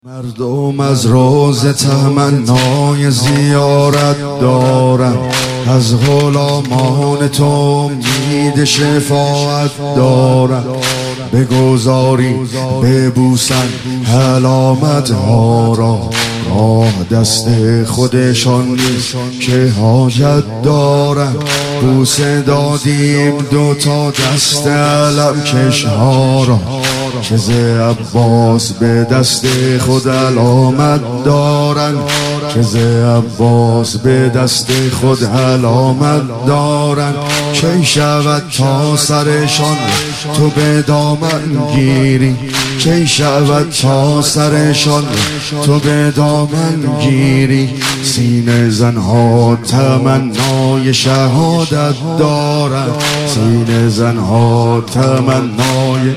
مردم از روز تمنای زیارت دارم، از غلامان تو امید شفاعت دارم. بگذاری ببوسن علامت ها را، راه دست خودشان نیست که حاجت دارم. بوسه دادیم دوتا دست علم کش ها را، که ز عباس به دست خود علامت دارن، که ز عباس به دست خود علامت دارن. کی شود تا سرشان تو به دامن گیری، کی شود تا سرشان تو به دامن گیری. سینه زنها تمنای شهادت دارن، سینه زنها تمنای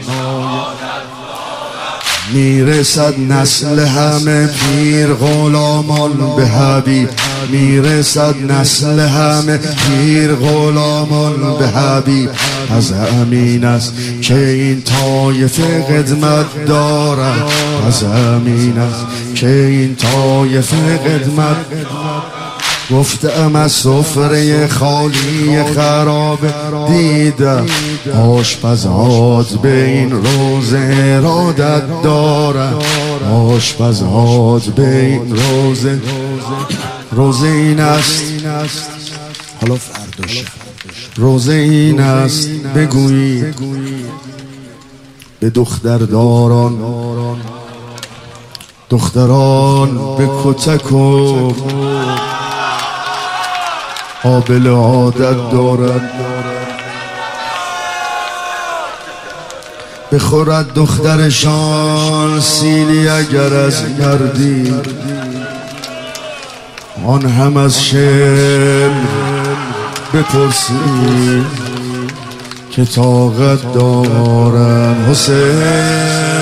میرسد نسل همه پیر غلامان به حبیب، میرسد نسل همه پیر غلامان به حبیب. از همین است که این طایفه خدمت دارد، از همین است که این طایفه خدمت. گفتم از سفره خالی خراب دیدم، آشپزهات به این روزه ارادت دارم، آشپزهات به این روزه این است. حالا فرداشه روزه این است بگویی به دخترداران، دختران به کتک و قابل عادت دارد. بخورد دخترشان سیلی اگر از مردی، آن هم از شعر بپرسی که طاقت دارم. حسین